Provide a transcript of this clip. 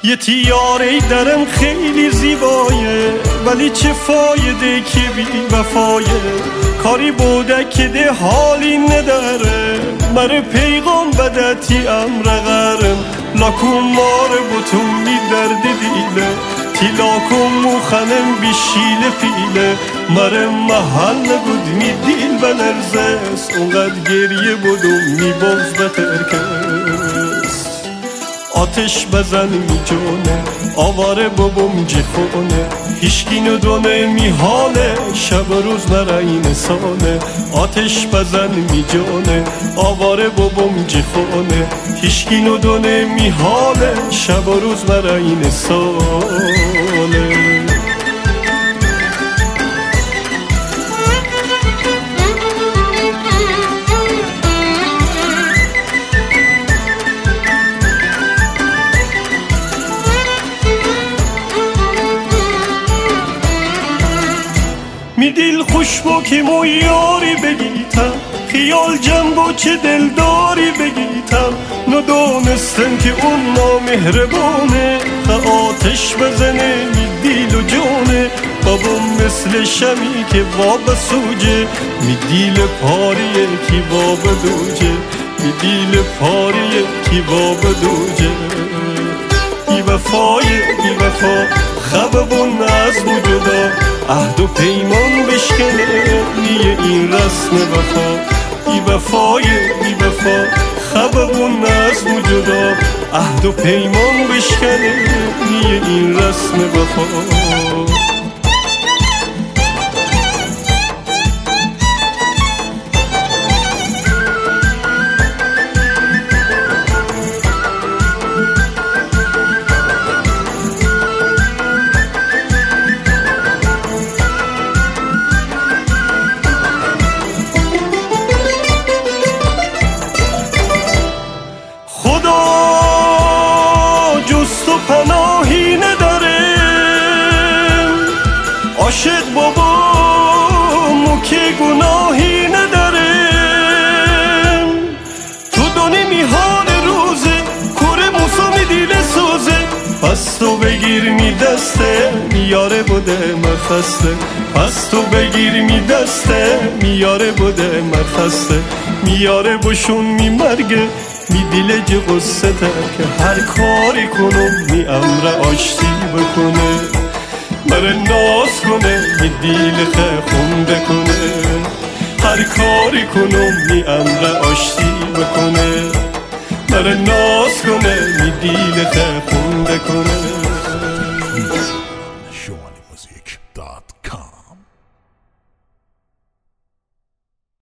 یه تیاره درم خیلی زیبایه، ولی چه فایده که بی وفایه. کاری بوده که ده حالی نداره، مره پیغام بدتی امر غرم. لاکم مار بوتون می درد دیله، تی لاکم موخنم بیشیل پیله. مره محل بود می دیل بلرزست، اونقدر گریه بودم می بغز بترکست. آتش بزن می جونه، آواره بابم جفونه. هیشکی ندونه می حاله، شب و روز مرا این ساله. آتش بزن می جونه، آواره بابم جفونه. هیشکی ندونه می حاله، شب و روز مرا این ساله. می دل خوش با که مو یاری بگیتم، خیال جنبا چه دلداری بگیتم. ندانستم که اون نامهربانه، آتش بزنه می دیل و جانه. بابام مثل شمی که واب سوجه، می دیل پاریه کی واب دوجه. می دیل پاریه کی واب دوجه. بی وفای بی وفا خببون از وجودا، عهد و پیمان بشکنه نیه این رسم وفا. بی وفای بی وفا خببون از وجودا، عهد و پیمان بشکنه نیه این رسم وفا. پناهی نداره عاشق بابامو که گناهی نداره. تو دانی میهان روزه، کوره موسا می دیله سوزه. پس تو بگیر می دسته، میاره بوده مخسته. پس تو بگیر می دسته، میاره بوده مخسته. میاره بشون می مرگه، می دیل جه قصه که هر کاری کنم می امر آشتی بکنه. مره ناز کنه می دیل خونده کنه. هر کاری کنم می امر آشتی بکنه. مره ناز کنه می دیل خونده کنه.